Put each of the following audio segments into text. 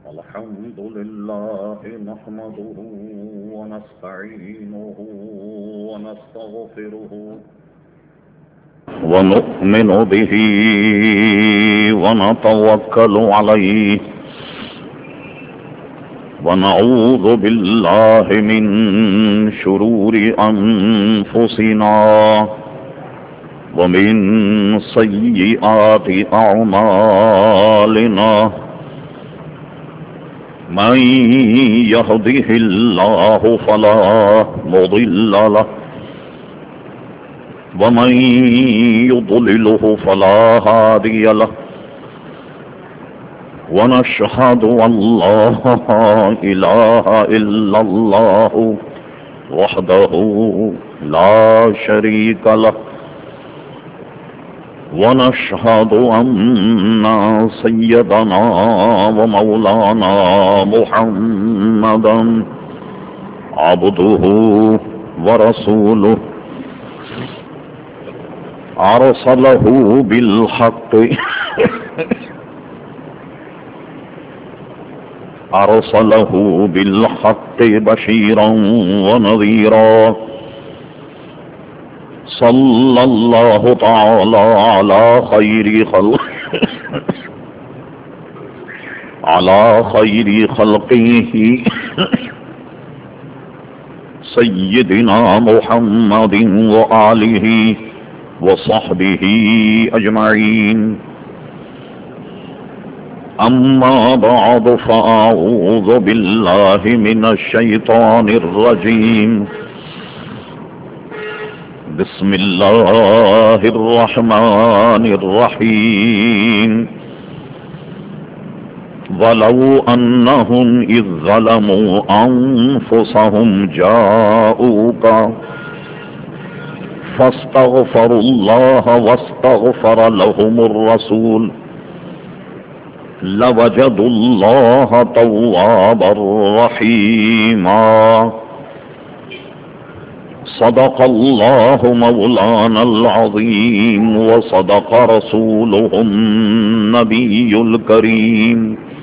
الحمد لله نحمده ونستعينه ونستغفره ونؤمن به ونتوكل عليه ونعوذ بالله من شرور أنفسنا ومن سيئات أعمالنا من يهده الله فلا مضل له ومن يضلله فلا هادي له ونشهد أن لا إله إلا الله وحده لا شريك له ونشهد أن سيدنا ومولانا محمدا عبده ورسوله أرسله بالحق بشيرا ونذيرا صلى الله تعالى على خير خلقه سيدنا محمد وآله وصحبه أجمعين أما بعد فأعوذ بالله من الشيطان الرجيم بسم الله الرحمن الرحيم ولو أنهم إذ ظلموا أنفسهم جاءوك فاستغفروا الله واستغفر لهم الرسول لوجدوا الله توابا رحيما صدق الله مولانا العظيم وصدق رسوله النبي الكريم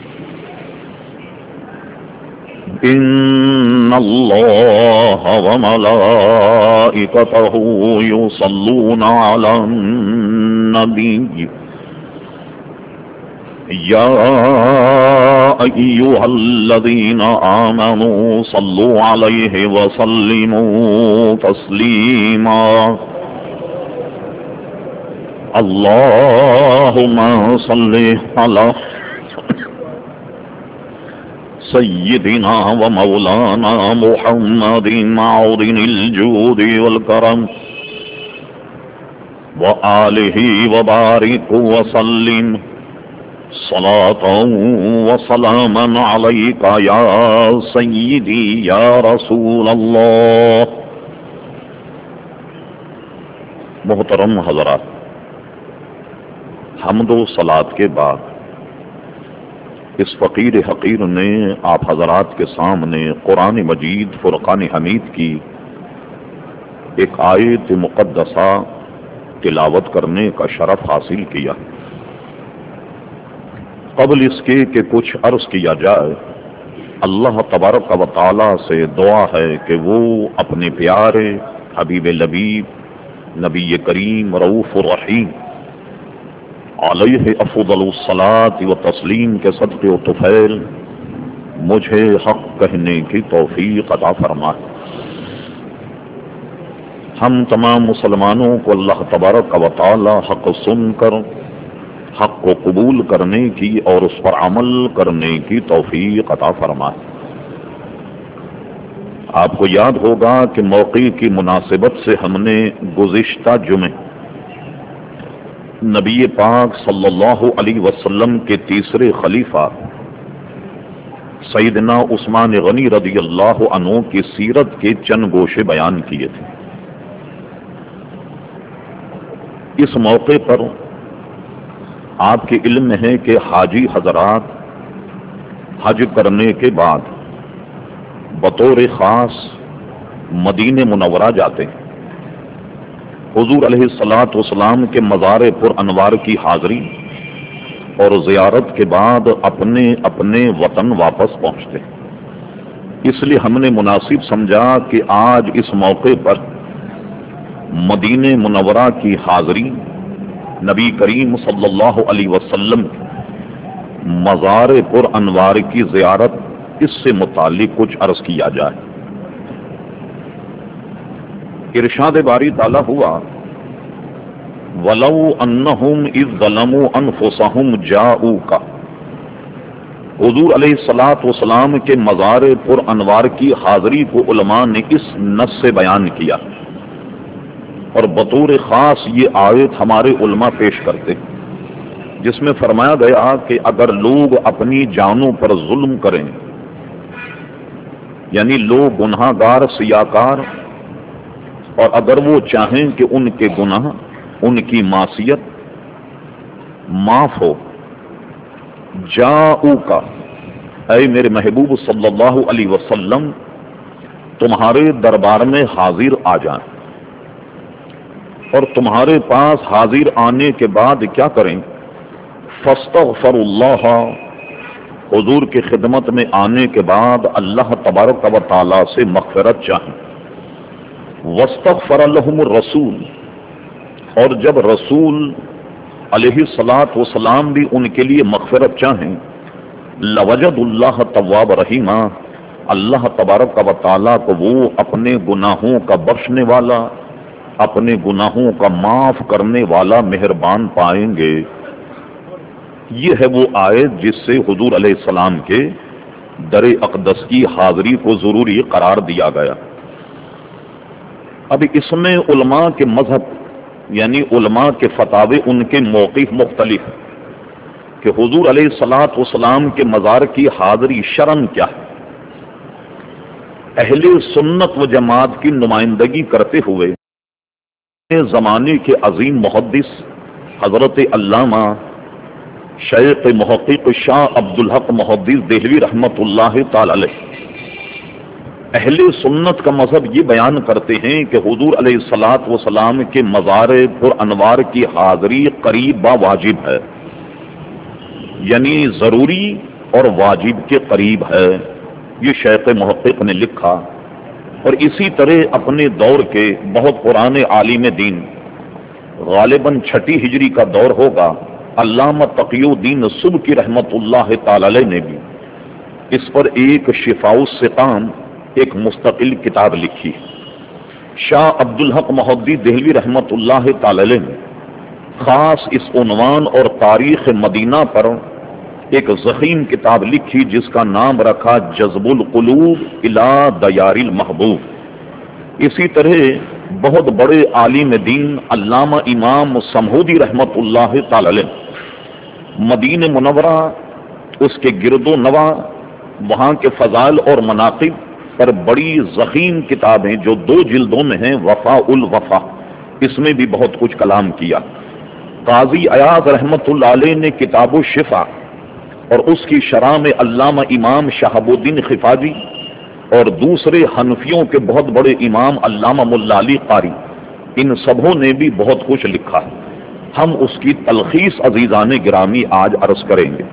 إن الله وملائكته يصلون على النبي يا أيها الذين آمنوا صلوا عليه وسلموا تسليما اللهم صل على سيدنا ومولانا محمد معدن الجود والكرم وآله وبارك وسلم صلاة وسلاما عليك يا سيدي يا رسول الله. محترم حضرات، حمد و صلاۃ کے بعد اس فقیر حقیر نے آپ حضرات کے سامنے قرآن مجید فرقان حمید کی ایک آیت مقدسہ تلاوت کرنے کا شرف حاصل کیا. قبل اس کے کہ کچھ عرض کیا جائے، اللہ تبارک و تعالی سے دعا ہے کہ وہ اپنے پیارے حبیب لبیب نبی کریم رؤوف الرحیم علیہ افضل الصلاۃ و تسلیم کے صدقے و طفیل مجھے حق کہنے کی توفیق عطا فرمائے. ہم تمام مسلمانوں کو اللہ تبارک و تعالی حق سن کر حق کو قبول کرنے کی اور اس پر عمل کرنے کی توفیق عطا فرمائے. آپ کو یاد ہوگا کہ موقع کی مناسبت سے ہم نے گزشتہ جمعے نبی پاک صلی اللہ علیہ وسلم کے تیسرے خلیفہ سیدنا عثمان غنی رضی اللہ عنہ کی سیرت کے چند گوشے بیان کیے تھے. اس موقع پر آپ کے علم میں ہے کہ حاجی حضرات حج کرنے کے بعد بطور خاص مدینہ منورہ جاتے ہیں. حضور علیہ الصلوۃ والسلام کے مزار پر انوار کی حاضری اور زیارت کے بعد اپنے اپنے وطن واپس پہنچتے ہیں۔ اس لیے ہم نے مناسب سمجھا کہ آج اس موقع پر مدینہ منورہ کی حاضری، نبی کریم صلی اللہ علیہ وسلم مزار پر انوار کی زیارت، اس سے متعلق کچھ عرض کیا جائے۔ ارشاد باری تعالیٰ ہوا وَلَوْ أَنَّهُمْ إِذْ ظَلَمُوا أَنفُسَهُمْ جَاءُوكَ۔ حضور علیہ الصلوۃ والسلام کے مزار پر انوار کی حاضری کو علماء نے اس نص سے بیان کیا، اور بطور خاص یہ آیت ہمارے علماء پیش کرتے، جس میں فرمایا گیا کہ اگر لوگ اپنی جانوں پر ظلم کریں، یعنی لوگ گناہ گار سیاکار، اور اگر وہ چاہیں کہ ان کے گناہ، ان کی معصیت معاف ہو، جاؤکا، اے میرے محبوب صلی اللہ علیہ وسلم تمہارے دربار میں حاضر آ جائیں، اور تمہارے پاس حاضر آنے کے بعد کیا کریں؟ فاستغفر اللہ، حضور کی خدمت میں آنے کے بعد اللہ تبارک و تعالی سے مغفرت چاہیں، واستغفر لهم الرسول، اور جب رسول علیہ الصلوۃ والسلام بھی ان کے لیے مغفرت چاہیں، لوجد اللہ تواب رحیمہ، اللہ تبارک و تعالیٰ کو وہ اپنے گناہوں کا بخشنے والا، اپنے گناہوں کا معاف کرنے والا، مہربان پائیں گے۔ یہ ہے وہ آیت جس سے حضور علیہ السلام کے در اقدس کی حاضری کو ضروری قرار دیا گیا۔ اب اس میں علماء کے مذہب، یعنی علماء کے فتاوے، ان کے موقف مختلف ہیں کہ حضور علیہ الصلوۃ والسلام کے مزار کی حاضری شرعاً کیا ہے۔ اہل سنت و جماعت کی نمائندگی کرتے ہوئے زمانے کے عظیم محدث حضرت علامہ شیخ محقق شاہ عبدالحق محدث دہلوی رحمۃ اللہ تعالی علیہ اہل سنت کا مذہب یہ بیان کرتے ہیں کہ حضور علیہ الصلوۃ والسلام کے مزار پر انوار کی حاضری قریب با واجب ہے، یعنی ضروری اور واجب کے قریب ہے، یہ شیخ محقق نے لکھا۔ اور اسی طرح اپنے دور کے بہت پرانے عالم دین، غالباً 6 ہجری کا دور ہوگا، علامہ تقی الدین سبکی رحمۃ اللہ تعالی علیہ نے بھی اس پر ایک شفاء السقام، ایک مستقل کتاب لکھی۔ شاہ عبدالحق محدث دہلوی رحمۃ اللہ تعالی علیہ نے خاص اس عنوان اور تاریخ مدینہ پر ایک ضخیم کتاب لکھی، جس کا نام رکھا جذب القلوب الی دیار المحبوب۔ اسی طرح بہت بڑے عالم دین علامہ امام سمہودی رحمۃ اللہ تعالی علیہ مدینہ منورہ، اس کے گرد و نواح، وہاں کے فضائل اور مناقب پر بڑی ضخیم کتابیں جو 2 جلدوں میں ہیں، وفاء الوفا، اس میں بھی بہت کچھ کلام کیا۔ قاضی ایاز رحمۃ اللہ علیہ نے کتاب الشفا، اور اس کی شرح میں علامہ امام شہاب الدین خفاجی اور دوسرے حنفیوں کے بہت بڑے امام علامہ ملا علی قاری، ان سبوں نے بھی بہت کچھ لکھا ہے۔ ہم اس کی تلخیص عزیزان گرامی آج عرض کریں گے۔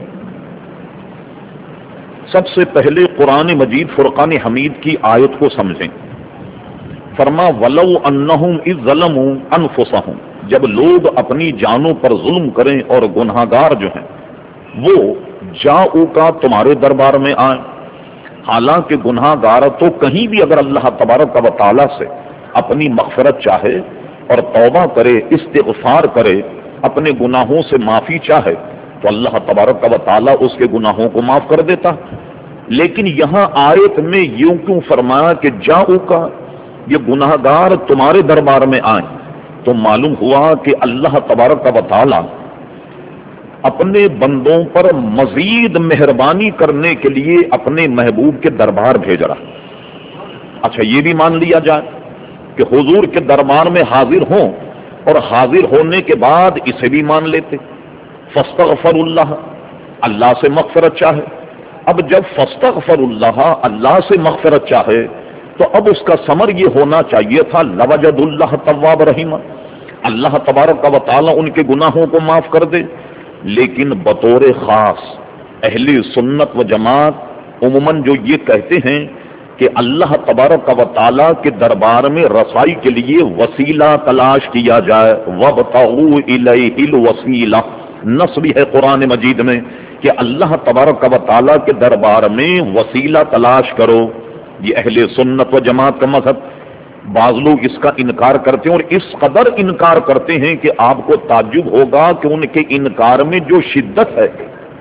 سب سے پہلے قرآن مجید فرقان حمید کی آیت کو سمجھیں۔ فرما وَلَوْ أَنَّهُمْ إِذْ ظَلَمُوا أَنفُسَهُمْ، جب لوگ اپنی جانوں پر ظلم کریں اور گناہگار جو ہیں وہ جاؤ کا تمہارے دربار میں آئیں، حالانکہ گناہگار تو کہیں بھی اگر اللہ تبارک و تعالی سے اپنی مغفرت چاہے اور توبہ کرے، استغفار کرے، اپنے گناہوں سے معافی چاہے، تو اللہ تبارک و تعالی اس کے گناہوں کو معاف کر دیتا۔ لیکن یہاں آیت میں یوں کیوں فرمایا کہ جاؤ کا، یہ گناہگار تمہارے دربار میں آئیں؟ تو معلوم ہوا کہ اللہ تبارک و تعالی اپنے بندوں پر مزید مہربانی کرنے کے لیے اپنے محبوب کے دربار بھیج رہا۔ اچھا یہ بھی مان لیا جائے کہ حضور کے دربار میں حاضر ہوں، اور حاضر ہونے کے بعد اسے بھی مان لیتے، فاستغفر اللہ، اللہ سے مغفرت چاہے۔ اب جب فاستغفر اللہ، اللہ سے مغفرت چاہے، تو اب اس کا ثمر یہ ہونا چاہیے تھا لوجد اللہ تواب رحیم، اللہ تبارک و تعالی ان کے گناہوں کو معاف کر دے۔ لیکن بطور خاص اہل سنت و جماعت عموماً جو یہ کہتے ہیں کہ اللہ تبارک و تعالیٰ کے دربار میں رسائی کے لیے وسیلہ تلاش کیا جائے، وابتغوا الیہ الوسیلہ، نص بھی ہے قرآن مجید میں کہ اللہ تبارک و تعالیٰ کے دربار میں وسیلہ تلاش کرو. یہ اہل سنت و جماعت کا مذہب. بعض لوگ اس کا انکار کرتے ہیں اور اس قدر انکار کرتے ہیں کہ آپ کو تعجب ہوگا کہ ان کے انکار میں جو شدت ہے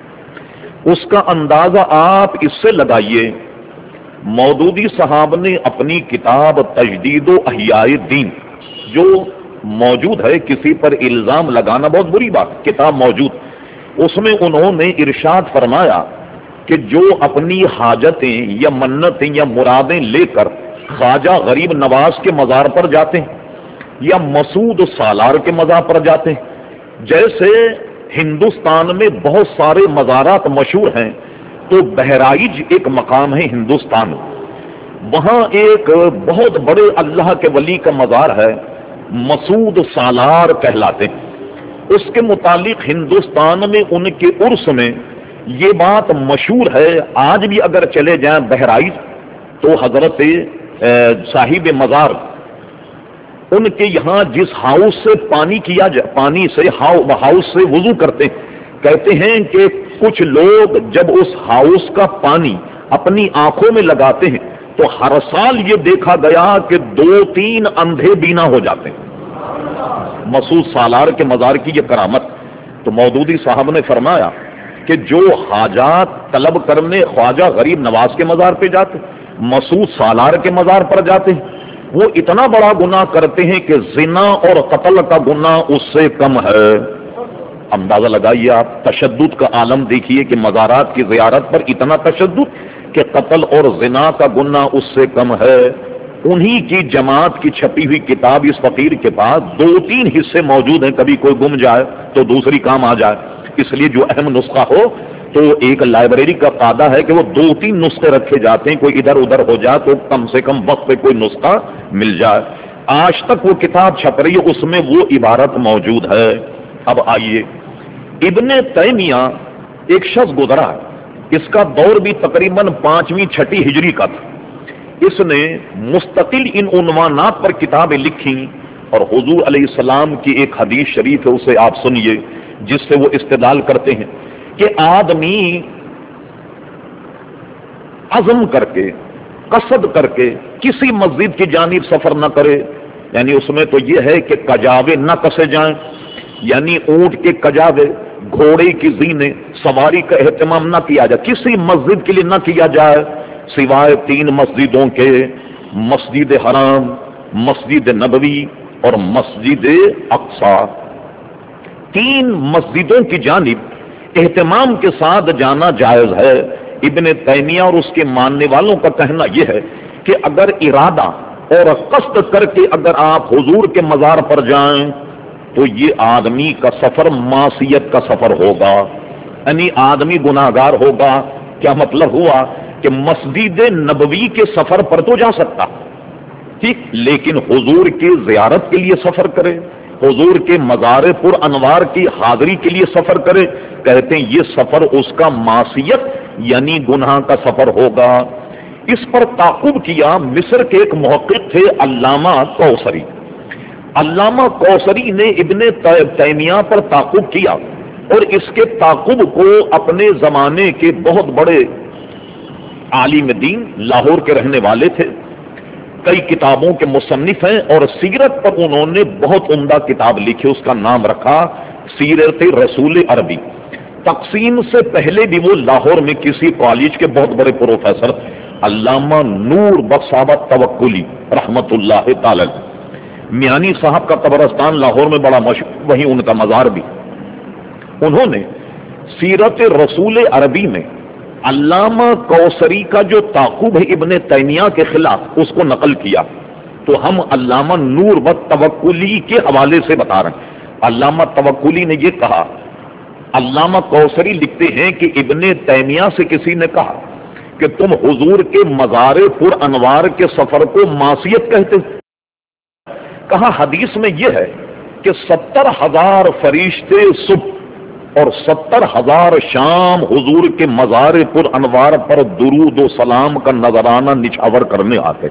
اس کا اندازہ آپ اس سے لگائیے. مودودی صاحب نے اپنی کتاب تجدید و احیاء الدین جو موجود ہے، کسی پر الزام لگانا بہت بری بات، کتاب موجود، اس میں انہوں نے ارشاد فرمایا کہ جو اپنی حاجتیں یا منتیں یا مرادیں لے کر خواجہ غریب نواز کے مزار پر جاتے ہیں یا مسعود سالار کے مزار پر جاتے ہیں، جیسے ہندوستان میں بہت سارے مزارات مشہور ہیں، تو بہرائچ ایک مقام ہے ہندوستان، وہاں ایک بہت بڑے اللہ کے ولی کا مزار ہے، مسعود سالار کہلاتے ہیں. اس کے متعلق ہندوستان میں ان کے عرس میں یہ بات مشہور ہے. آج بھی اگر چلے جائیں بہرائچ تو حضرت صاحب مزار ان کے یہاں جس ہاؤس سے پانی سے ہاؤس سے وضو کرتے ہیں، کہتے ہیں کہ کچھ لوگ جب اس ہاؤس کا پانی اپنی آنکھوں میں لگاتے ہیں تو ہر سال یہ دیکھا گیا کہ 2-3 اندھے بینا ہو جاتے ہیں. مسعود سالار کے مزار کی یہ کرامت. تو مودودی صاحب نے فرمایا کہ جو حاجات طلب کرنے خواجہ غریب نواز کے مزار پہ جاتے، مسعود سالار کے مزار پر جاتے ہیں، وہ اتنا بڑا گناہ کرتے ہیں کہ زنا اور قتل کا گناہ اس سے کم ہے. اندازہ لگائیے آپ، تشدد کا عالم دیکھیے کہ مزارات کی زیارت پر اتنا تشدد کہ قتل اور زنا کا گناہ اس سے کم ہے. انہی کی جماعت کی چھپی ہوئی کتاب اس فقیر کے پاس 2-3 حصے موجود ہیں، کبھی کوئی گم جائے تو دوسری کام آ جائے. اس لیے جو اہم نسخہ ہو تو ایک لائبریری کا قاعدہ ہے کہ وہ 2-3 نسخے رکھے جاتے ہیں، کوئی ادھر ادھر ہو جائے تو کم سے کم وقت پہ کوئی نسخہ مل جائے. آج تک وہ کتاب چھپ رہی ہے، اس میں وہ عبارت موجود ہے. اب آئیے، ابن تیمیہ ایک شخص گزرا، اس کا دور بھی تقریباً 5ویں-6 ہجری کا تھا. اس نے مستقل ان عنوانات پر کتابیں لکھی اور حضور علیہ السلام کی ایک حدیث شریف ہے، اسے آپ سنیے، جس سے وہ استدلال کرتے ہیں کہ آدمی عزم کر کے، قصد کر کے کسی مسجد کی جانب سفر نہ کرے. یعنی اس میں تو یہ ہے کہ کجاوے نہ کسے جائیں، یعنی اونٹ کے کجاوے، گھوڑے کی زینے، سواری کا اہتمام نہ کیا جائے، کسی مسجد کے لیے نہ کیا جائے سوائے 3 مسجدوں کے، مسجد حرام، مسجد نبوی اور مسجد اقصی. 3 مسجدوں کی جانب اہتمام کے ساتھ جانا جائز ہے. ابن تیمیہ اور اس کے ماننے والوں کا کہنا یہ ہے کہ اگر ارادہ اور قصد کر کے اگر آپ حضور کے مزار پر جائیں تو یہ آدمی کا سفر معصیت کا سفر ہوگا، یعنی آدمی گناہگار ہوگا. کیا مطلب ہوا کہ مسجد نبوی کے سفر پر تو جا سکتا ٹھیک، لیکن حضور کی زیارت کے لیے سفر کرے، حضور کے مزار پر انوار کی حاضری کے لیے سفر کرے، کہتے ہیں یہ سفر اس کا معصیت یعنی گناہ کا سفر ہوگا. اس پر تعقب کیا مصر کے ایک محقق تھے علامہ کوثری. علامہ کوثری نے ابن تیمیہ پر تعقب کیا اور اس کے تعقب کو اپنے زمانے کے بہت بڑے عالم دین، لاہور کے رہنے والے تھے، کئی کتابوں کے مصنف ہیں اور سیرت پر انہوں نے بہت عمدہ کتاب لکھی، اس کا نام رکھا سیرت رسول عربی. تقسیم سے پہلے بھی وہ لاہور میں کسی کالج کے بہت بڑے پروفیسر علامہ نور بخش صاحب توکلی رحمت اللہ تعالی. میانی صاحب کا قبرستان لاہور میں بڑا مشہور، وہیں ان کا مزار بھی. انہوں نے سیرت رسول عربی میں علامہ کوثری کا جو تعقب ہے ابن تیمیہ کے خلاف اس کو نقل کیا. تو ہم علامہ نور بخش توکلی کے حوالے سے بتا رہے ہیں. علامہ توکلی نے یہ کہا، علامہ کوثری لکھتے ہیں کہ ابن تیمیہ سے کسی نے کہا کہ تم حضور کے مزار پر انوار کے سفر کو معصیت کہتے. کہا حدیث میں یہ ہے کہ 70,000 فرشتے صبح اور 70,000 شام حضور کے مزار پر انوار پر درود و سلام کا نذرانہ نچھاور کرنے آتے.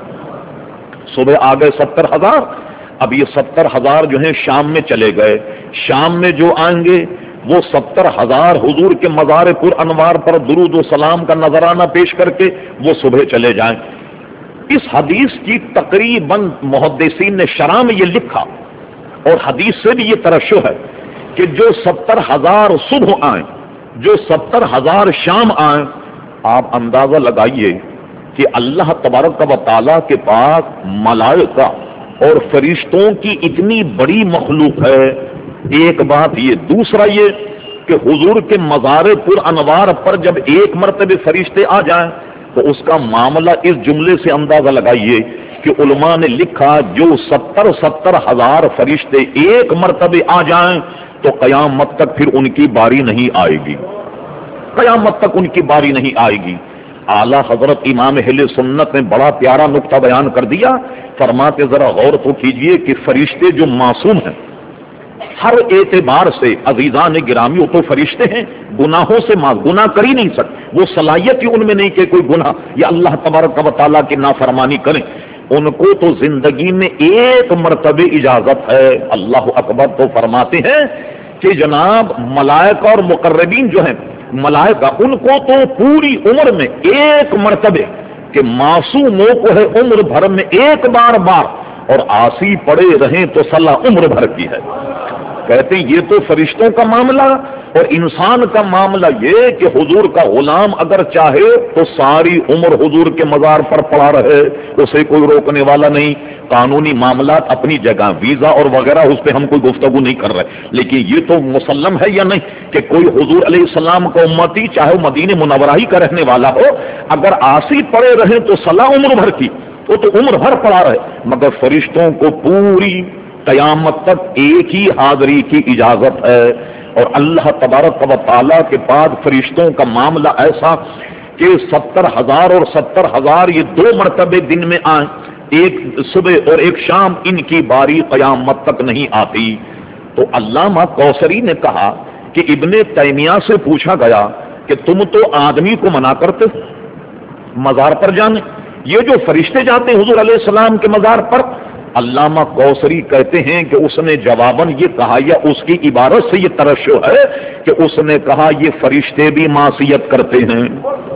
صبح آ گئے 70,000. اب یہ 70,000 جو ہیں شام میں چلے گئے. شام میں جو آئیں گے وہ 70,000 حضور کے مزار پر انوار پر درود و سلام کا نذرانہ پیش کر کے وہ صبح چلے جائیں. اس حدیث کی تقریباً محدثین نے شرح میں یہ لکھا اور حدیث سے بھی یہ ترشح ہے کہ جو 70,000 صبح آئیں، جو 70,000 شام آئیں، آپ اندازہ لگائیے کہ اللہ تبارک و تعالیٰ کے پاس ملائکہ اور فرشتوں کی اتنی بڑی مخلوق ہے. ایک بات یہ، دوسرا یہ کہ حضور کے مزار پر انوار پر جب ایک مرتبہ فرشتے آ جائیں تو اس کا معاملہ اس جملے سے اندازہ لگائیے کہ علماء نے لکھا جو 70,000 فرشتے ایک مرتبہ آ جائیں تو قیامت تک پھر ان کی باری نہیں آئے گی. قیامت تک ان کی باری نہیں آئے گی. اعلیٰ حضرت امام اہل سنت نے بڑا پیارا نقطہ بیان کر دیا. فرماتے ذرا غور تو کیجئے کہ فرشتے جو معصوم ہیں ہر اعتبار سے، عزیزان گرامی، وہ تو فرشتے ہیں، گناہوں سے گناہ کر ہی نہیں سکتے. وہ صلاحیت ہی ان میں نہیں کہ کوئی گناہ یا اللہ تبارک و تعالیٰ کی نافرمانی کریں. ان کو تو زندگی میں ایک مرتبہ اجازت ہے. اللہ اکبر. تو فرماتے ہیں کہ جناب ملائکہ اور مقربین جو ہیں، ملائکہ ان کو تو پوری عمر میں ایک مرتبہ، کہ معصوموں کو ہے عمر بھر میں ایک بار اور عاصی پڑے رہیں تو صلاح عمر بھر کی ہے. کہتے ہیں یہ تو فرشتوں کا معاملہ، اور انسان کا معاملہ یہ کہ حضور کا غلام اگر چاہے تو ساری عمر حضور کے مزار پر پڑا رہے، اسے کوئی روکنے والا نہیں. قانونی معاملات اپنی جگہ، ویزا اور وغیرہ، اس پہ ہم کوئی گفتگو نہیں کر رہے، لیکن یہ تو مسلم ہے یا نہیں کہ کوئی حضور علیہ السلام کا امتی، چاہے وہ مدینہ منورہ ہی کا رہنے والا ہو، اگر عاصی پڑے رہے تو صلاح عمر بھر کی، وہ تو عمر بھر پڑا رہے. مگر فرشتوں کو پوری قیامت تک ایک ہی حاضری کی اجازت ہے. اور اللہ تبارک و تعالیٰ کے بعد فرشتوں کا معاملہ ایسا کہ 70,000 اور 70,000 یہ 2 مرتبے دن میں آئیں، ایک صبح اور ایک شام، ان کی باری قیامت تک نہیں آتی. تو علامہ کوثری نے کہا کہ ابن تیمیہ سے پوچھا گیا کہ تم تو آدمی کو منع کرتے مزار پر جانے، یہ جو فرشتے جاتے ہیں حضور علیہ السلام کے مزار پر. علامہ کوثری کہتے ہیں کہ اس نے جواباً یہ کہا، یا اس کی عبارت سے یہ ترشح ہے کہ اس نے کہا یہ فرشتے بھی معصیت کرتے ہیں.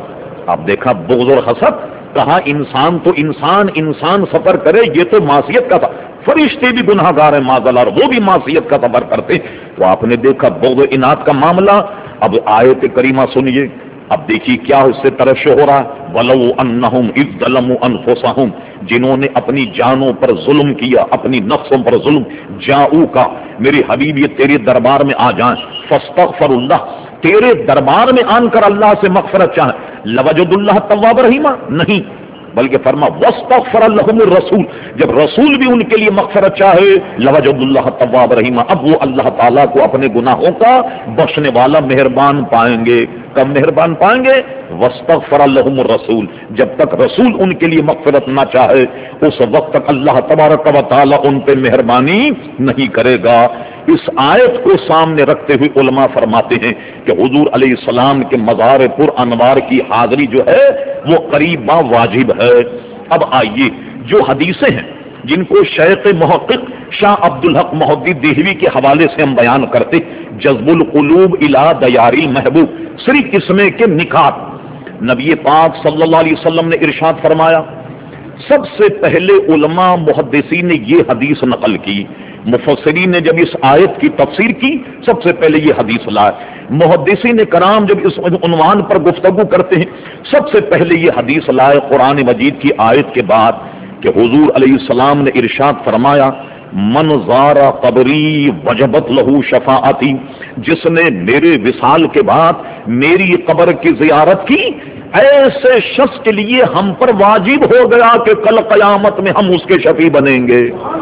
آپ دیکھا بغض اور حسد. کہا انسان تو انسان سفر کرے، یہ تو معصیت کا تھا. فرشتے بھی گناہ گار ہیں معاذ اللہ، وہ بھی معصیت کا سفر کرتے. تو آپ نے دیکھا بغض و اناد کا معاملہ. اب آیت کریمہ سنیے. اب دیکھیے کیا اس سے ترشح ہو رہا ہے. وَلَوْ أَنَّهُمْ إِذْ ظَلَمُوا أَنفُسَهُمْ، جنہوں نے اپنی جانوں پر ظلم کیا، اپنی نفسوں پر ظلم، جاؤکا، میرے حبیب یہ تیرے دربار میں آ جائیں، فاستغفر اللہ، تیرے دربار میں آن کر اللہ سے مغفرت چاہیں، لوجد اللہ تواب رحیمہ، نہیں، بلکہ فرما واستغفر لهم الرسول، جب رسول بھی ان کے لیے مغفرت چاہے، لوجد اللہ تواب رحیمہ، اب وہ اللہ تعالیٰ کو اپنے گناہوں کا بخشنے والا مہربان پائیں گے. کب مہربان پائیں گے؟ واستغفر لهم الرسول، جب تک رسول ان کے لیے مغفرت نہ چاہے اس وقت تک اللہ تبارک و تعالیٰ ان پہ مہربانی نہیں کرے گا. اس آیت کو سامنے رکھتے ہوئے علماء فرماتے ہیں کہ حضور علیہ السلام کے مزار پر انوار کی حاضری جو ہے وہ قریباً واجب ہے. اب آئیے جو حدیثیں ہیں جن کو شیخ محقق شاہ عبدالحق محدث دہلوی کے حوالے سے ہم بیان کرتے، جذب القلوب الی دیار المحبوب، صرف اس میں کے نکات. نبی پاک صلی اللہ علیہ وسلم نے ارشاد فرمایا، سب سے پہلے علماء محدثین نے یہ حدیث نقل کی. مفسرین نے جب اس آیت کی تفسیر کی سب سے پہلے یہ حدیث لائے. محدثین کرام جب اس عنوان پر گفتگو کرتے ہیں سب سے پہلے یہ حدیث لائے قرآن مجید کی آیت کے بعد کہ حضور علیہ السلام نے ارشاد فرمایا، من زار قبری وجبت لہو شفاعتی، جس نے میرے وصال کے بعد میری قبر کی زیارت کی، ایسے شخص کے لیے ہم پر واجب ہو گیا کہ کل قیامت میں ہم اس کے شفیع بنیں گے.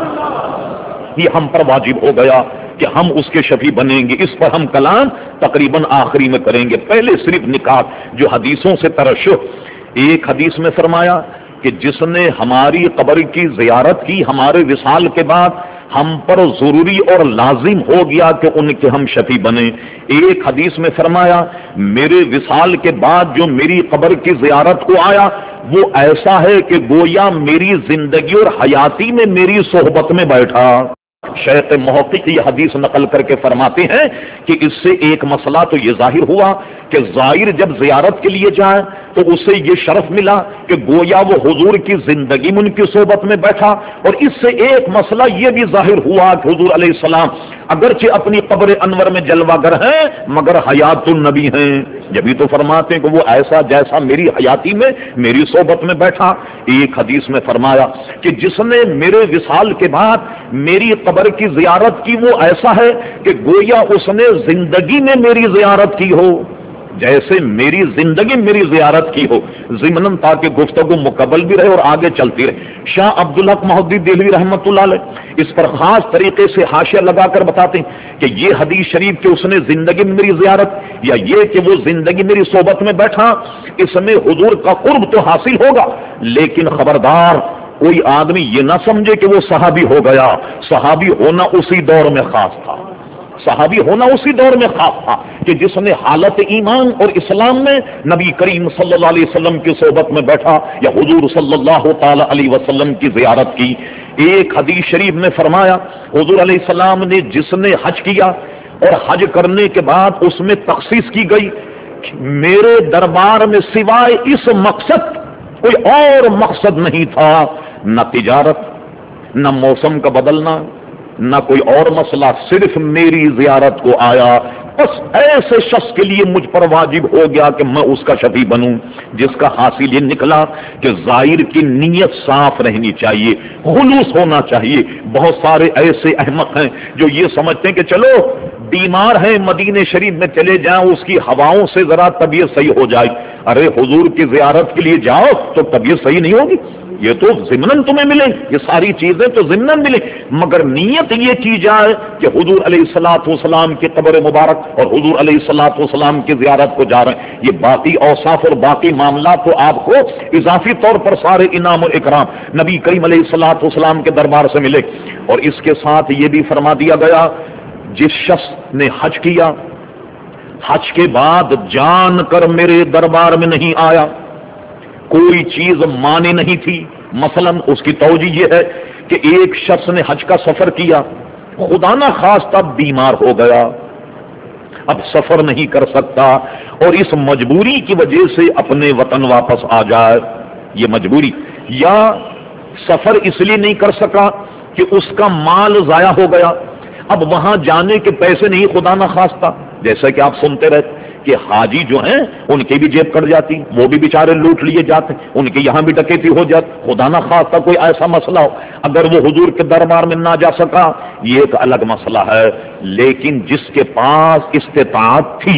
یہ ہم پر واجب ہو گیا کہ ہم اس کے شفیع بنیں گے. اس پر ہم کلام تقریباً آخری میں کریں گے. پہلے صرف نکات جو حدیثوں سے ترشح. ایک حدیث میں فرمایا کہ جس نے ہماری قبر کی زیارت کی ہمارے وصال کے بعد، ہم پر ضروری اور لازم ہو گیا کہ ان کے ہم شفیع بنیں۔ ایک حدیث میں فرمایا میرے وصال کے بعد جو میری قبر کی زیارت کو آیا وہ ایسا ہے کہ گویا میری زندگی اور حیاتی میں میری صحبت میں بیٹھا۔ شیخ محقق یہ حدیث نقل کر کے فرماتے ہیں کہ اس سے ایک مسئلہ تو یہ ظاہر ہوا کہ زائر جب زیارت کے لیے جائے تو اسے یہ شرف ملا کہ گویا وہ حضور کی زندگی میں ان کی صحبت میں بیٹھا، اور اس سے ایک مسئلہ یہ بھی ظاہر ہوا کہ حضور علیہ السلام اگرچہ اپنی قبر انور میں جلوہ گر ہیں مگر حیات النبی ہیں، جبھی تو فرماتے ہیں کہ وہ ایسا جیسا میری حیاتی میں میری صحبت میں بیٹھا۔ ایک حدیث میں فرمایا کہ جس نے میرے وصال کے بعد میری قبر کی زیارت کی وہ ایسا ہے کہ گویا اس نے زندگی میں میری زیارت کی ہو، جیسے میری زندگی میری زیارت کی ہو، ضمناً تاکہ گفتگو مکمل بھی رہے اور آگے چلتی رہے۔ شاہ عبدالحق محدث دہلوی رحمۃ اللہ علیہ اس پر خاص طریقے سے حاشیہ لگا کر بتاتے ہیں کہ یہ حدیث شریف کہ اس نے زندگی میں میری زیارت یا یہ کہ وہ زندگی میری صحبت میں بیٹھا، اس میں حضور کا قرب تو حاصل ہوگا، لیکن خبردار کوئی آدمی یہ نہ سمجھے کہ وہ صحابی ہو گیا۔ صحابی ہونا اسی دور میں خاص تھا، صحابی ہونا اسی دور میں خاص تھا کہ جس نے حالت ایمان اور اسلام میں نبی کریم صلی اللہ علیہ وسلم کی صحبت میں بیٹھا یا حضور صلی اللہ تعالی علیہ وسلم کی زیارت کی۔ ایک حدیث شریف میں فرمایا حضور علیہ السلام نے جس نے حج کیا اور حج کرنے کے بعد اس میں تخصیص کی گئی میرے دربار میں سوائے اس مقصد کوئی اور مقصد نہیں تھا، نہ تجارت، نہ موسم کا بدلنا، نہ کوئی اور مسئلہ، صرف میری زیارت کو آیا۔ بس ایسے شخص کے لیے مجھ پر واجب ہو گیا کہ میں اس کا شفیع بنوں، جس کا حاصل یہ نکلا کہ زائر کی نیت صاف رہنی چاہیے، خلوص ہونا چاہیے۔ بہت سارے ایسے احمق ہیں جو یہ سمجھتے ہیں کہ چلو بیمار ہیں مدینہ شریف میں چلے جائیں، اس کی ہواؤں سے ذرا طبیعت صحیح ہو جائے۔ ارے حضور کی زیارت کے لیے جاؤ تو طبیعت صحیح نہیں ہوگی، یہ تو ضمناً تمہیں ملے، یہ ساری چیزیں تو ضمناً ملے، مگر نیت یہ کی جائے کہ حضور علیہ الصلوۃ والسلام کی قبر مبارک اور حضور علیہ الصلوۃ والسلام کی زیارت کو جا رہے ہیں۔ یہ باقی اوصاف اور باقی معاملات تو آپ کو اضافی طور پر سارے انعام و اکرام نبی کریم علیہ الصلوۃ والسلام کے دربار سے ملے۔ اور اس کے ساتھ یہ بھی فرما دیا گیا جس شخص نے حج کیا، حج کے بعد جان کر میرے دربار میں نہیں آیا، کوئی چیز مانے نہیں تھی، مثلا اس کی توجہ یہ ہے کہ ایک شخص نے حج کا سفر کیا، خدا نہ خواستہ بیمار ہو گیا، اب سفر نہیں کر سکتا اور اس مجبوری کی وجہ سے اپنے وطن واپس آ جائے، یہ مجبوری، یا سفر اس لیے نہیں کر سکا کہ اس کا مال ضائع ہو گیا، اب وہاں جانے کے پیسے نہیں، خدا نہ خواستہ جیسا کہ آپ سنتے رہتے کہ حاجی جو ہیں ان کی بھی جیب کٹ جاتی، وہ بھی بیچارے لوٹ لیے جاتے، ان کے یہاں بھی ڈکیتی ہو جاتی، خدا نہ خواستہ کوئی ایسا مسئلہ ہو، اگر وہ حضور کے دربار میں نہ جا سکا یہ ایک الگ مسئلہ ہے، لیکن جس کے پاس استطاعت تھی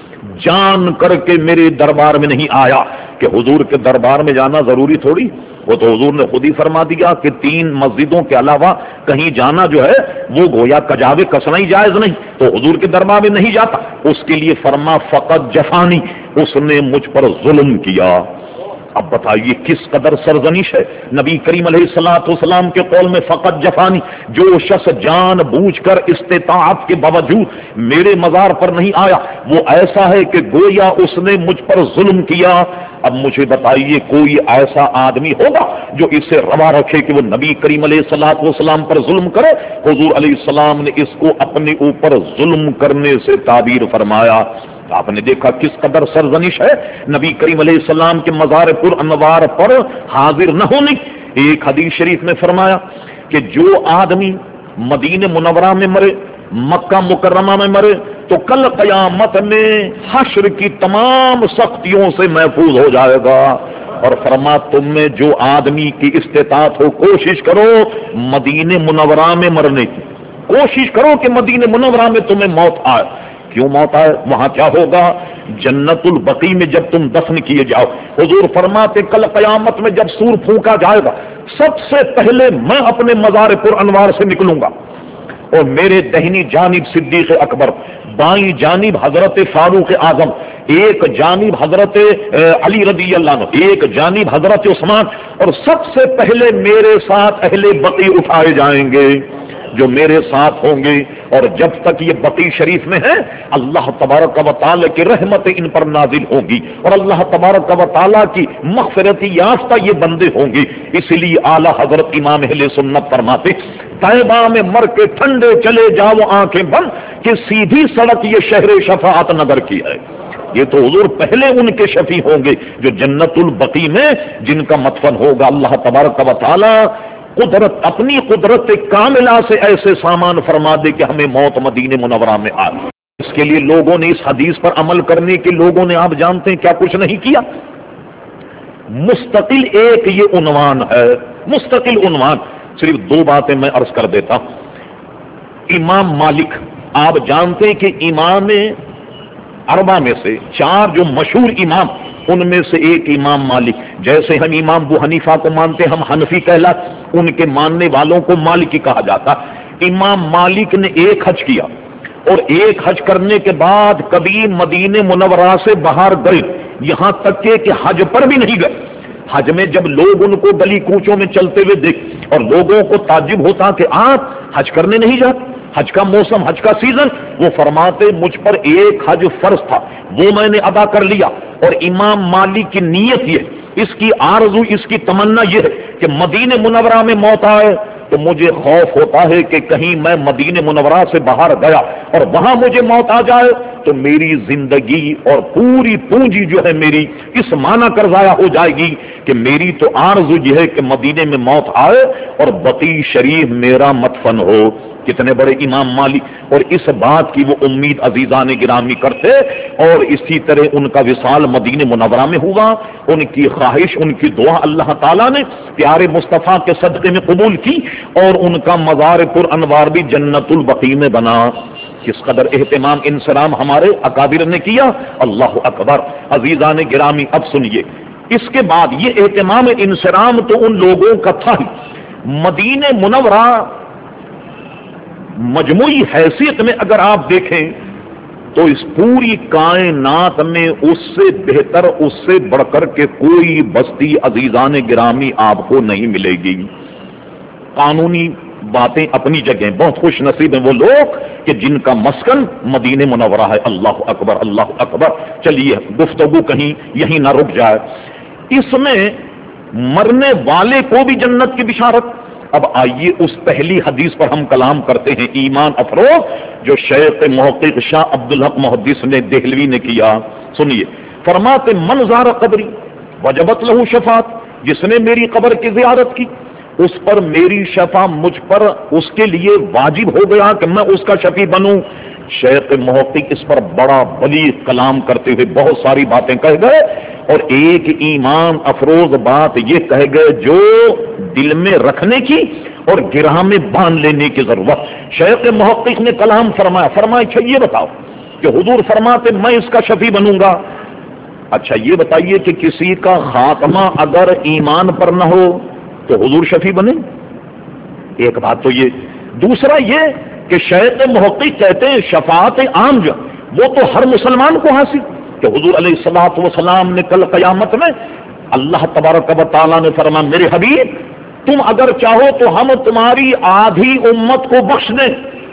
جان کر کے میرے دربار میں نہیں آیا، کہ حضور کے دربار میں جانا ضروری تھوڑی، وہ تو حضور نے خود ہی فرما دیا کہ 3 مسجدوں کے علاوہ کہیں جانا جو ہے وہ گویا کجاوے کسنا ہی جائز نہیں، تو حضور کے دربار میں نہیں جاتا، اس کے لیے فرما فقط جفانی، اس نے مجھ پر ظلم کیا۔ اب بتائیے کس قدر سرزنش ہے نبی کریم علیہ الصلوۃ والسلام کے قول میں فقط جفانی، جو شخص جان بوجھ کر استطاعت کے باوجود میرے مزار پر نہیں آیا وہ ایسا ہے کہ گویا اس نے مجھ پر ظلم کیا۔ اب مجھے بتائیے کوئی ایسا آدمی ہوگا جو اسے روا رکھے کہ وہ نبی کریم علیہ الصلوۃ والسلام پر ظلم کرے؟ حضور علیہ السلام نے اس کو اپنے اوپر ظلم کرنے سے تعبیر فرمایا۔ آپ نے دیکھا کس قدر سرزنش ہے نبی کریم علیہ السلام کے مزار پر انوار پر حاضر نہ ہونے۔ ایک حدیث شریف میں فرمایا کہ جو آدمی مدینہ منورہ میں مرے، مکہ مکرمہ میں مرے تو کل قیامت میں حشر کی تمام سختیوں سے محفوظ ہو جائے گا، اور فرما تم میں جو آدمی کی استطاعت ہو کوشش کرو مدینہ منورہ میں مرنے کی، کوشش کرو کہ مدینہ منورہ میں تمہیں موت آئے۔ کیوں موت آئے؟ وہاں کیا ہوگا؟ جنت البقیع میں جب تم دفن کیے جاؤ، حضور فرماتے کل قیامت میں جب سور پھونکا جائے گا سب سے پہلے میں اپنے مزار پر انوار سے نکلوں گا، اور میرے دہنی جانب صدیق اکبر، بائیں جانب حضرت فاروق اعظم، ایک جانب حضرت علی رضی اللہ عنہ، ایک جانب حضرت عثمان، اور سب سے پہلے میرے ساتھ اہل بقیع اٹھائے جائیں گے۔ جو میرے ساتھ ہوں گے، اور جب تک یہ بقی شریف میں ہے اللہ تبارک و تعالی کی رحمت ان پر نازل ہوگی، اور اللہ تبارک و تعالی کی مغفرت یافتہ یہ بندے ہوں گے۔ اسی لیے اعلی حضرت امام اہل سنت فرماتے طیبہ میں مر کے ٹھنڈے چلے جاؤ آنکھیں بند کہ سیدھی سڑک یہ شہر شفاعت نگر کی ہے۔ یہ تو حضور پہلے ان کے شفیع ہوں گے جو جنت البقیع میں جن کا مدفن ہوگا۔ اللہ تبارک و تعالی قدرت اپنی قدرت کاملہ سے ایسے سامان فرما دے کہ ہمیں موت مدینہ منورہ میں آ۔ اس کے لیے لوگوں نے اس حدیث پر عمل کرنے کے لوگوں نے آپ جانتے ہیں کیا کچھ نہیں کیا؟ مستقل ایک یہ عنوان ہے، مستقل عنوان۔ صرف دو باتیں میں عرض کر دیتا ہوں۔ امام مالک، آپ جانتے ہیں کہ امام اربعہ میں سے چار جو مشہور امام، ان میں سے ایک امام مالک۔ جیسے ہم امام ابو حنیفہ کو مانتے ہم حنفی کہلاتے، ان کے ماننے والوں کو مالکی کہا جاتا۔ امام مالک نے ایک حج کیا، اور ایک حج کرنے کے بعد کبھی مدینہ منورہ سے باہر گئے، یہاں تک کہ حج پر بھی نہیں گئے۔ حج میں جب لوگ ان کو گلی کوچوں میں چلتے ہوئے دیکھ، اور لوگوں کو تعجب ہوتا کہ آپ حج کرنے نہیں جاتے، حج کا موسم، حج کا سیزن، وہ فرماتے مجھ پر ایک حج فرض تھا، وہ میں نے ادا کر لیا۔ اور امام مالک کی نیت یہ، اس کی آرزو، اس کی تمنا یہ ہے کہ مدینہ منورہ میں موت آئے تو مجھے خوف ہوتا ہے کہ کہیں میں مدینہ منورہ سے باہر گیا اور وہاں مجھے موت آ جائے تو میری زندگی اور پوری پونجی جو ہے میری اس معنی کر ضائع ہو جائے گی کہ میری تو آرزو یہ ہے کہ مدینے میں موت آئے اور بقیع شریف میرا مدفن ہو۔ کتنے بڑے امام مالک، اور اس بات کی وہ امید عزیزان گرامی کرتے، اور اسی طرح ان کا وصال مدینہ منورہ میں ہوا۔ ان کی خواہش، ان کی دعا اللہ تعالیٰ نے پیارے مصطفیٰ کے صدقے میں قبول کی، اور ان کا مزار پر انوار بھی جنت البقیع میں بنا۔ کس قدر اہتمام انسرام ہمارے اکابر نے کیا، اللہ اکبر۔ عزیزان گرامی اب سنیے، اس کے بعد یہ اہتمام انسرام تو ان لوگوں کا تھا ہی۔ مدینہ منورہ مجموعی حیثیت میں اگر آپ دیکھیں تو اس پوری کائنات میں اس سے بہتر، اس سے بڑھ کر کے کوئی بستی عزیزان گرامی آپ کو نہیں ملے گی۔ قانونی باتیں اپنی جگہ، بہت خوش نصیب ہیں وہ لوگ کہ جن کا مسکن مدینہ منورہ ہے۔ اللہ اکبر، اللہ اکبر۔ چلیے گفتگو کہیں یہیں نہ رک جائے۔ اس میں مرنے والے کو بھی جنت کی بشارت۔ اب آئیے اس پہلی حدیث پر ہم کلام کرتے ہیں، ایمان افروز، جو شیخ محقق شاہ عبدالحق محدث نے دہلوی نے کیا۔ سنیے، فرماتے من زار قبری وجبت لہو شفاعت، جس نے میری قبر کی زیارت کی اس پر میری شفاعت، مجھ پر اس کے لیے واجب ہو گیا کہ میں اس کا شفیع بنوں۔ شیخ محقق اس پر بڑا بلیغ کلام کرتے ہوئے بہت ساری باتیں کہہ گئے، اور ایک ایمان افروز بات یہ کہہ گئے جو دل میں رکھنے کی اور گرہ میں باندھ لینے کی ضرورت۔ شیخ محقق نے کلام فرمایا اچھا یہ بتاؤ کہ حضور فرماتے میں اس کا شفیع بنوں گا، اچھا یہ بتائیے کہ کسی کا خاتمہ اگر ایمان پر نہ ہو تو حضور شفیع بنے؟ ایک بات تو یہ۔ دوسرا یہ کہ شیخ محقق کہتے ہیں شفاعت عام جو وہ تو ہر مسلمان کو حاصل، کہ حضور علیہ الصلوۃ والسلام نے کل قیامت میں اللہ تبارک و تعالیٰ نے فرمایا میرے حبیب تم اگر چاہو تو ہم تمہاری آدھی امت کو بخش دیں،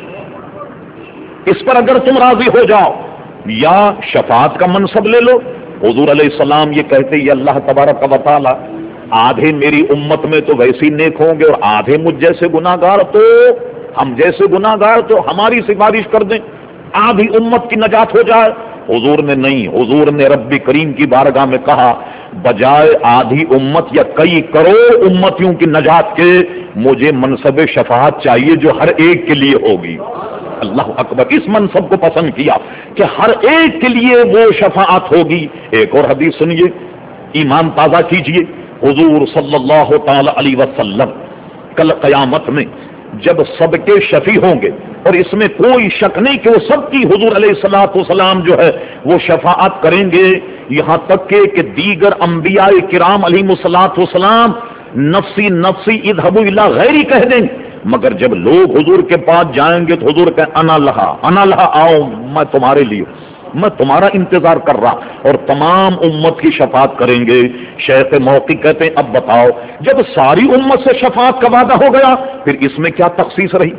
اس پر اگر تم راضی ہو جاؤ، یا شفاعت کا منصب لے لو۔ حضور علیہ السلام یہ کہتے یہ اللہ تبارک و تعالیٰ آدھے میری امت میں تو ویسی نیک ہوں گے اور آدھے مجھ جیسے گناہگار، تو ہم جیسے گناہگار تو ہماری سفارش کر دیں، آدھی امت کی نجات ہو جائے۔ حضور نے نہیں، حضور نے رب کریم کی بارگاہ میں کہا بجائے آدھی امت یا کئی کروڑ امتیوں کی نجات کے مجھے منصب شفاعت چاہیے جو ہر ایک کے لیے ہوگی۔ اللہ اکبر، اس منصب کو پسند کیا کہ ہر ایک کے لیے وہ شفاعت ہوگی۔ ایک اور حدیث سنیے، ایمان تازہ کیجئے۔ حضور صلی اللہ تعالی علیہ وسلم کل قیامت میں جب سب کے شفیع ہوں گے، اور اس میں کوئی شک نہیں کہ وہ سب کی حضور علیہ الصلوۃ والسلام جو ہے وہ شفاعت کریں گے، یہاں تک کہ دیگر انبیاء کرام علیہ الصلوۃ والسلام نفسی نفسی اذهبوا الی غیری کہہ دیں گے، مگر جب لوگ حضور کے پاس جائیں گے تو حضور کہ انا لہا آؤ، میں تمہارے لیے، میں تمہارا انتظار کر رہا، اور تمام امت کی شفاعت کریں گے۔ شیخ موقع کہتے ہیں اب بتاؤ جب ساری امت سے شفاعت کا وعدہ ہو گیا پھر اس میں کیا تخصیص رہی؟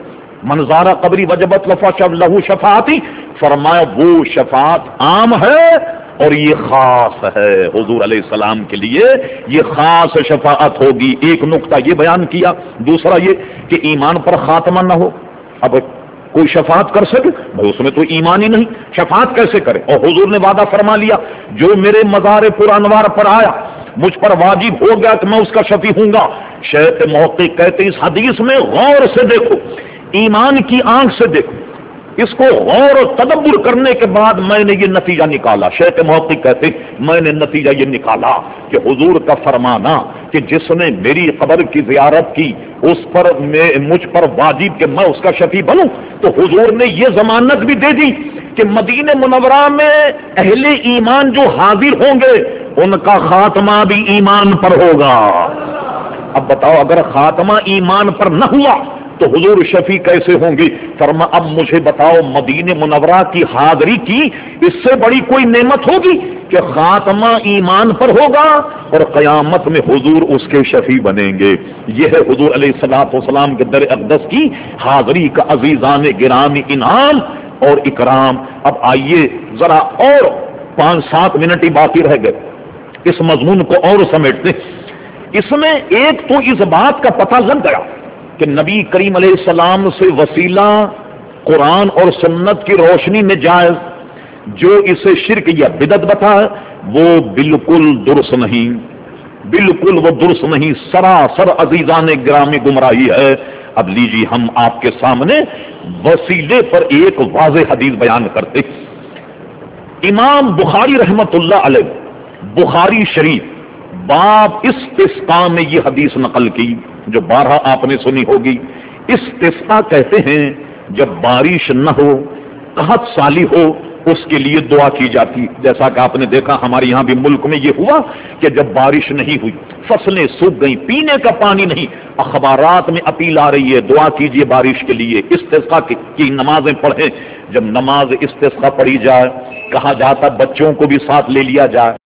منظارہ قبری وجبت لہ شفاعتی، فرمایا وہ شفاعت عام ہے اور یہ خاص ہے، حضور علیہ السلام کے لیے یہ خاص شفاعت ہوگی۔ ایک نقطہ یہ بیان کیا، دوسرا یہ کہ ایمان پر خاتمہ نہ ہو۔ اب کوئی شفاعت کر سکے بھائی، اس میں تو ایمان ہی نہیں، شفاعت کیسے کرے؟ اور حضور نے وعدہ فرما لیا جو میرے مزار پر انوار پر آیا مجھ پر واجب ہو گیا کہ میں اس کا شفیع ہوں گا۔ شیخ محقق کہتے اس حدیث میں غور سے دیکھو، ایمان کی آنکھ سے دیکھو، اس کو غور و تدبر کرنے کے بعد میں نے یہ نتیجہ نکالا۔ شیخ محقق کہتے میں نے نتیجہ یہ نکالا کہ حضور کا فرمانا کہ جس نے میری قبر کی زیارت کی اس پر مجھ پر واجب کہ میں اس کا شفیع بنوں، تو حضور نے یہ ضمانت بھی دے دی کہ مدینہ منورہ میں اہل ایمان جو حاضر ہوں گے ان کا خاتمہ بھی ایمان پر ہوگا۔ اب بتاؤ اگر خاتمہ ایمان پر نہ ہوا تو حضور شفیع کیسے ہوں گی؟ فرما اب مجھے بتاؤ مدینہ منورہ کی حاضری کی اس سے بڑی کوئی نعمت ہوگی کہ خاتمہ ایمان پر ہوگا اور قیامت میں حضور اس کے شفیع بنیں گے۔ یہ ہے حضور علیہ الصلوۃ والسلام کے در اقدس کی حاضری کا عزیزان گرامی انعام اور اکرام۔ اب آئیے ذرا اور 5-7 منٹ ہی باقی رہ گئے، اس مضمون کو اور سمیٹتے۔ اس میں ایک تو اس بات کا پتہ لگ گیا کہ نبی کریم علیہ السلام سے وسیلہ قرآن اور سنت کی روشنی میں جائز، جو اسے شرک یا بدعت بتائے وہ بالکل درست نہیں، بالکل وہ درست نہیں، سراسر عزیزان گرامی گمراہی ہے۔ اب لیجیے ہم آپ کے سامنے وسیلے پر ایک واضح حدیث بیان کرتے۔ امام بخاری رحمت اللہ علیہ بخاری شریف باب استسقاء میں یہ حدیث نقل کی جو بارہا آپ نے سنی ہوگی۔ استسقاء کہتے ہیں جب بارش نہ ہو، قحط سالی ہو، اس کے لیے دعا کی جاتی، جیسا کہ آپ نے دیکھا ہمارے یہاں بھی ملک میں یہ ہوا کہ جب بارش نہیں ہوئی، فصلیں سوکھ گئیں، پینے کا پانی نہیں، اخبارات میں اپیل آ رہی ہے دعا کیجیے بارش کے لیے، استسقاء کی نمازیں پڑھیں۔ جب نماز استسقاء پڑھی جائے کہا جاتا بچوں کو بھی ساتھ لے لیا جائے،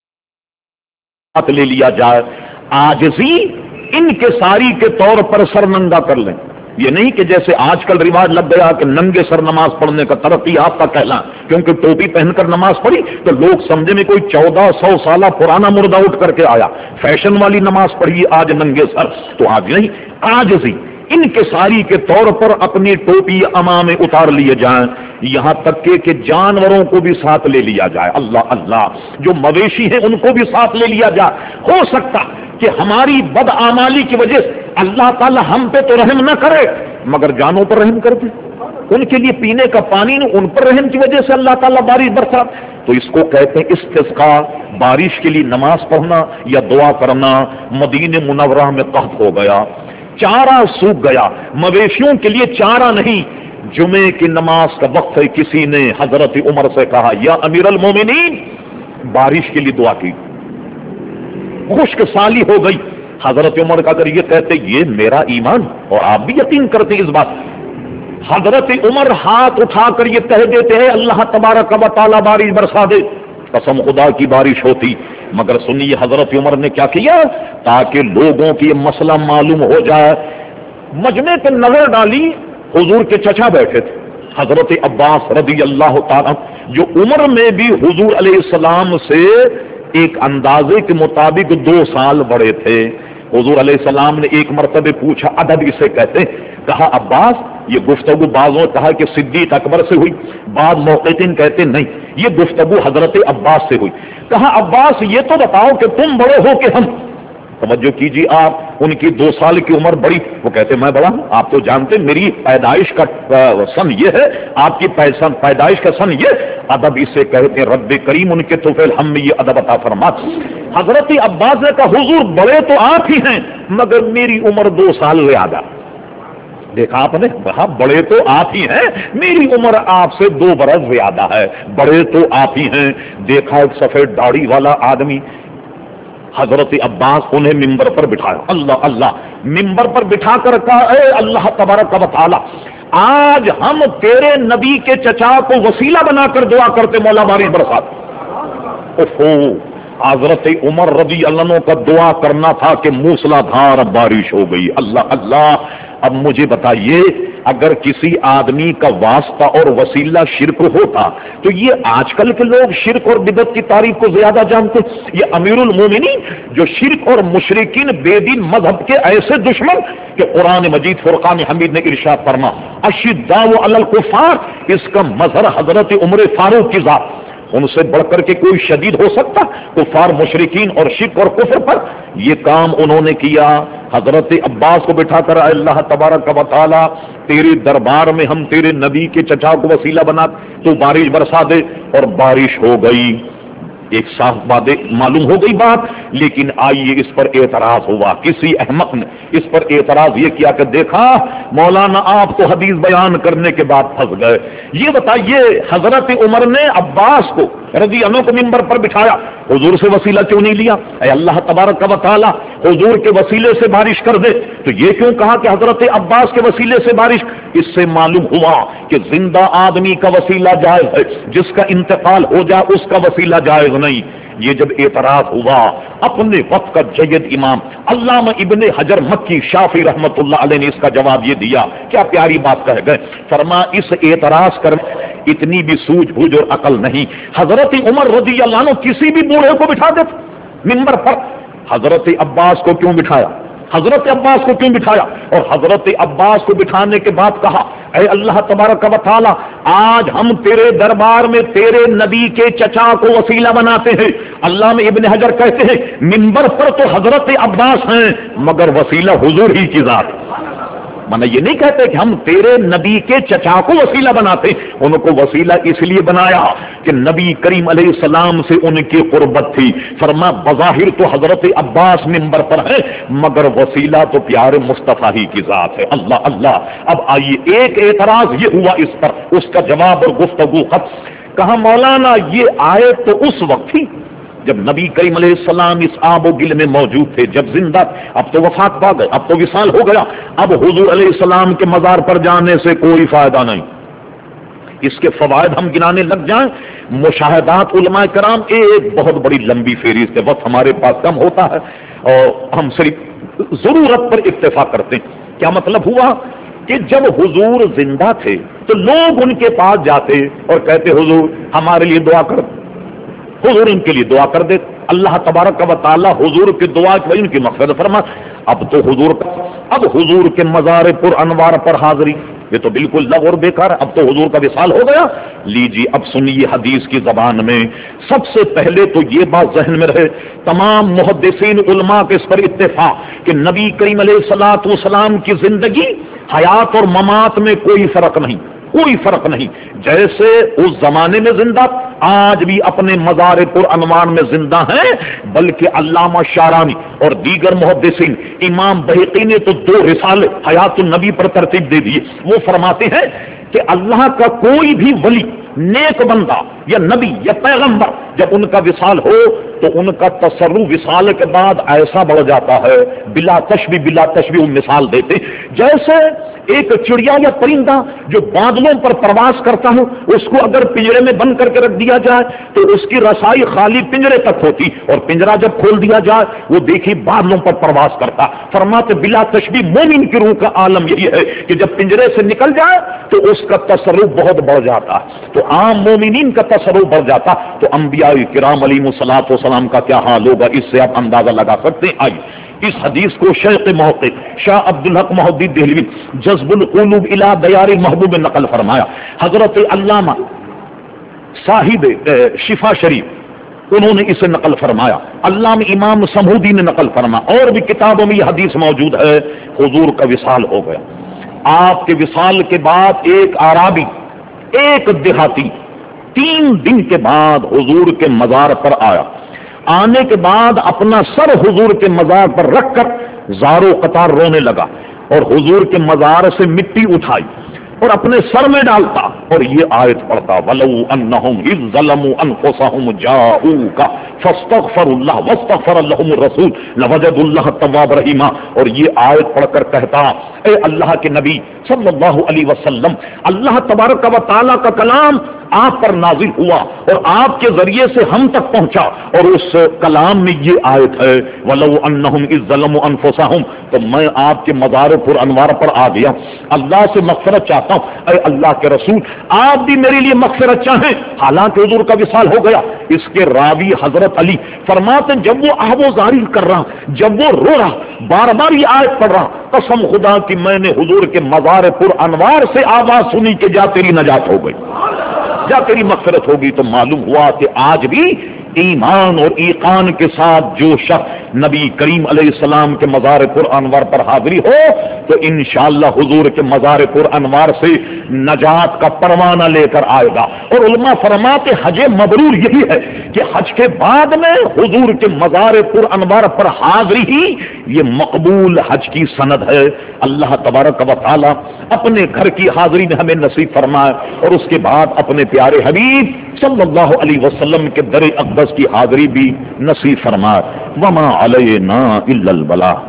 عاجزی انکساری کے طور پر سر ننگا کر لیں۔ یہ نہیں کہ جیسے آج کل رواج لگ گیا کہ ننگے سر نماز پڑھنے کا ترقی یافتہ کہنا، کیونکہ ٹوپی پہن کر نماز پڑھی تو لوگ سمجھے میں کوئی 1400 سالہ پرانا مردہ اٹھ کر کے آیا، فیشن والی نماز پڑھی آج ننگے سر، تو آج نہیں، عاجزی انکساری کے طور پر اپنی ٹوپی امامے اتار لیے جائیں، یہاں تک کہ جانوروں کو بھی ساتھ لے لیا جائے، اللہ اللہ، جو مویشی ہیں ان کو بھی ساتھ لے لیا جائے۔ ہو سکتا کہ ہماری بدعمالی کی وجہ سے اللہ تعالی ہم پہ تو رحم نہ کرے مگر جانوں پر رحم کر دے، ان کے لیے پینے کا پانی نہیں، ان پر رحم کی وجہ سے اللہ تعالیٰ بارش برسا، تو اس کو کہتے ہیں استسقاء، بارش کے لیے نماز پڑھنا یا دعا کرنا۔ مدینہ منورہ میں قحط ہو گیا، چارہ سوکھ گیا، مویشیوں کے لیے چارہ نہیں، جمعے کی نماز کا وقت ہے، کسی نے حضرت عمر سے کہا یا امیر المومنین بارش کے لیے دعا کی، خشک سالی ہو گئی، حضرت عمر کا اگر یہ کہتے یہ میرا ایمان، اور آپ بھی یقین کرتے اس بات، حضرت عمر ہاتھ اٹھا کر یہ کہہ دیتے ہیں اللہ تبارک و تعالی بارش برسا دے، قسم خدا کی بارش ہوتی، مگر سنیے حضرت عمر نے کیا کیا تاکہ لوگوں کی یہ مسئلہ معلوم ہو جائے، مجمع پہ نظر ڈالی، حضور کے چچا بیٹھے تھے حضرت عباس رضی اللہ تعالیٰ، جو عمر میں بھی حضور علیہ السلام سے ایک اندازے کے مطابق 2 سال بڑے تھے۔ حضور علیہ السلام نے ایک مرتبہ پوچھا، ادب اسے کہتے ہیں، کہا عباس، یہ گفتگو بعضوں نے کہا کہ صدیق اکبر سے ہوئی، بعض محققین کہتے نہیں یہ گفتگو حضرت عباس سے ہوئی۔ کہا عباس یہ تو بتاؤ کہ تم بڑے ہو کہ ہم؟ توجہ کیجیے آپ، ان کی 2 سال کی عمر بڑی، وہ کہتے میں بڑا ہوں، آپ تو جانتے میری پیدائش کا سن یہ ہے، آپ کی پیدائش کا سن یہ، ادب اسے کہتے ہیں، رب کریم ان کے طفیل ہم میں یہ ادب عطا فرما۔ حضرت عباس نے کہا حضور بڑے تو آپ ہی ہیں مگر میری عمر 2 سال زیادہ، دیکھا آپ نے، کہا بڑے تو آپ ہی ہیں میری عمر آپ سے 2 برس زیادہ ہے، بڑے تو آپ ہی ہیں۔ دیکھا ایک سفید داڑھی والا آدمی، حضرت عباس انہیں ممبر پر بٹھایا، اللہ اللہ، ممبر پر بٹھا کر کہا اے اللہ تبارک و تعالی، آج ہم تیرے نبی کے چچا کو وسیلہ بنا کر دعا کرتے مولا بارش برسا۔ اوہو، حضرت عمر رضی اللہ عنہ کا دعا کرنا تھا کہ موسلا دھار بارش ہو گئی، اللہ اللہ، اب مجھے بتائیے اگر کسی آدمی کا واسطہ اور وسیلہ شرک ہوتا تو یہ آج کل کے لوگ شرک اور بدعت کی تعریف کو زیادہ جانتے. یہ امیر المومنین جو شرک اور مشرکین بے دین مذہب کے ایسے دشمن کہ قرآن مجید فرقان حمید نے ارشاد فرما اشداء علی الکفار، اس کا مظہر حضرت عمر فاروق کی ذات. ان سے بڑھ کر کے کوئی شدید ہو سکتا کفار مشرکین اور شرک اور کفر پر؟ یہ کام انہوں نے کیا. حضرت عباس کو بٹھا کر اللہ تبارک و تعالی تیرے دربار میں ہم تیرے نبی کے چچا کو وسیلہ بنا تو بارش برسا دے، اور بارش ہو گئی. ایک صاف بات معلوم ہو گئی بات. لیکن آئیے اس پر اعتراض ہوا، کسی احمق نے اس پر اعتراض یہ کیا کہ دیکھا مولانا آپ تو حدیث بیان کرنے کے بعد پھنس گئے. یہ بتائیے حضرت عمر نے عباس کو رضی اللہ کو منبر پر بٹھایا، حضور سے وسیلہ کیوں نہیں لیا؟ اے اللہ تبارک و تعالی حضور کے وسیلے سے بارش کر دے، تو یہ کیوں کہا کہ حضرت عباس کے وسیلے سے بارش؟ اس سے معلوم ہوا کہ زندہ آدمی کا وسیلہ جائز ہے، جس کا انتقال ہو جائے اس کا وسیلہ جائز نہیں. یہ جب اعتراض ہوا اپنے وقت کا جید امام علامہ ابن حجر مکی شافعی رحمت اللہ علیہ نے اس کا جواب یہ دیا. کیا پیاری بات کہہ گئے، فرما اس اعتراض کر اتنی بھی سوجھ بوجھ اور عقل نہیں. حضرت عمر رضی اللہ عنہ کسی بھی بوڑھے کو بٹھا دیتے منبر پر، حضرت عباس کو کیوں بٹھایا؟ حضرت عباس کو کیوں بٹھایا؟ اور حضرت عباس کو بٹھانے کے بعد کہا اے اللہ تبارک و تعالی آج ہم تیرے دربار میں تیرے نبی کے چچا کو وسیلہ بناتے ہیں. علامہ ابن حجر کہتے ہیں منبر پر تو حضرت عباس ہیں مگر وسیلہ حضور ہی کی ذات. مانا یہ نہیں کہتے کہ ہم تیرے نبی کے چچا کو وسیلہ بناتے، ان کو وسیلہ اس لیے بنایا کہ نبی کریم علیہ السلام سے ان کی قربت تھی. فرما بظاہر تو حضرت عباس منبر پر ہے مگر وسیلہ تو پیارے مصطفیٰ ہی کی ذات ہے. اللہ اللہ. اب آئیے ایک اعتراض یہ ہوا اس پر، اس کا جواب اور گفتگو ختم. کہا مولانا یہ آیت تو اس وقت تھی جب نبی کریم علیہ السلام اس آب و گل میں موجود تھے، جب زندہ. اب تو وفات پا گئے، اب تو وصال ہو گیا، اب حضور علیہ السلام کے مزار پر جانے سے کوئی فائدہ نہیں. اس کے فوائد ہم گنانے لگ جائیں، مشاہدات علماء کرام ایک بہت بڑی لمبی فہرست ہے. وقت ہمارے پاس کم ہوتا ہے اور ہم صرف ضرورت پر اکتفا کرتے ہیں. کیا مطلب ہوا کہ جب حضور زندہ تھے تو لوگ ان کے پاس جاتے اور کہتے حضور ہمارے لیے دعا کر. حضور ان کے لیے دعا کر دے. اللہ تبارک و تعالی حضور کی دعا کی وجہ ان کی مغفرت فرما. اب تو حضور کے مزار پر انوار پر حاضری، یہ تو بالکل لغو اور بیکار ہے. اب تو حضور کا وصال ہو گیا. لیجیے اب سنیے حدیث کی زبان میں. سب سے پہلے تو یہ بات ذہن میں رہے، تمام محدثین علماء کے اس پر اتفاق کہ نبی کریم علیہ الصلوۃ والسلام کی زندگی حیات اور ممات میں کوئی فرق نہیں، کوئی فرق نہیں. جیسے اس زمانے میں زندہ آج بھی اپنے مزار پر انوان میں زندہ ہیں، بلکہ علامہ شارانی اور دیگر محدثین، امام بہقی نے تو 2 رسالے حیات النبی پر ترتیب دے دیے. وہ فرماتے ہیں کہ اللہ کا کوئی بھی ولی، نیک بندہ یا نبی یا پیغمبر جب ان کا وصال ہو تو ان کا تصرف وصال کے بعد ایسا بڑھ جاتا ہے بلا تشبیہ مثال دیتے جیسے ایک چڑیا یا پرندہ جو بادلوں پر پرواز کرتا ہے، اس کو اگر پنجرے میں بند کر کے رکھ دیا جائے تو اس کی رسائی خالی پنجرے تک ہوتی، اور پنجرہ جب کھول دیا جائے وہ دیکھیے بادلوں پر پرواز کرتا. فرماتے بلا تشبیہ مومن کی روح کا عالم یہی ہے کہ جب پنجرے سے نکل جائے تو اس کا تصرف بہت بڑھ جاتا. تو عام مومنین کا تصرف بڑھ جاتا تو انبیاء کرام علیہ الصلوۃ والسلام کا کیا حال ہوگا، اس سے آپ اندازہ لگا سکتے ہیں. آئیے اس حدیث کو شیخ محقق شاہ عبدالحق محدث دہلوی جذب القلوب الی دیار محبوب نقل فرمایا. حضرت علامہ صاحب شفا شریف انہوں نے اسے نقل فرمایا. علامہ امام سمودی نے نقل فرمایا، اور بھی کتابوں میں یہ حدیث موجود ہے. حضور کا وصال ہو گیا. آپ کے وصال کے بعد ایک اعرابی، ایک دیہاتی 3 دن کے بعد حضور کے مزار پر آیا. آنے کے بعد اپنا سر حضور کے مزار پر رکھ کر زارو قطار رونے لگا اور حضور کے مزار سے مٹی اٹھائی اور اپنے سر میں ڈالتا اور یہ آیت پڑھتا وَلَوْ أَنَّهُمْ إِذْ ظَلَمُوا أَنفُسَهُمْ جَاءُوكَ فَاسْتَغْفَرُوا اللَّهَ وَاسْتَغْفَرَ لَهُمُ الرَّسُولُ لَوَجَدُوا اللَّهَ تَوَّابًا رَحِيمًا. اور یہ آیت پڑھ کر کہتا اے اللہ کے نبی صلی اللہ علیہ وسلم، اللہ تبارک و تعالیٰ کا کلام آپ پر نازل ہوا اور آپ کے ذریعے سے ہم تک پہنچا، اور اس کلام میں یہ آیت ہے وَلَوْ أَنَّهُمْ إِذ ظَّلَمُوا أَنفُسَهُمْ، تو میں آپ کے مزار پر انوار پر آ گیا، اللہ سے مغفرت چاہتا ہوں، اے اللہ کے رسول آپ بھی میرے لیے مغفرت چاہیں، حالانکہ حضور کا وصال ہو گیا۔ اس کے راوی حضرت علی فرماتے ہیں جب وہ آہوازاری کر رہا، جب وہ رو رہا، بار بار یہ آیت پڑھ رہا، قسم خدا کی میں نے حضور کے مزار پر انوار سے آواز سنی کہ جا تیری نجات ہو گئی، جا تیری مغفرت ہوگی۔ تو معلوم ہوا کہ آج بھی ایمان اور ایقان کے ساتھ جو شخص نبی کریم علیہ السلام کے مزار پر انوار پر حاضری ہو تو انشاءاللہ حضور کے مزار پر انوار سے نجات کا پروانہ لے کر آئے گا۔ اور علماء فرماتے حج مبرور یہی ہے کہ حج کے بعد میں حضور کے مزار پر انوار پر حاضری ہی یہ مقبول حج کی سند ہے۔ اللہ تبارک و تعالی اپنے گھر کی حاضری میں ہمیں نصیب فرمائے، اور اس کے بعد اپنے پیارے حبیب صلی اللہ علیہ وسلم کے در اقدس کی حاضری بھی نصیب فرمائے۔ وما علینا الا البلاغ۔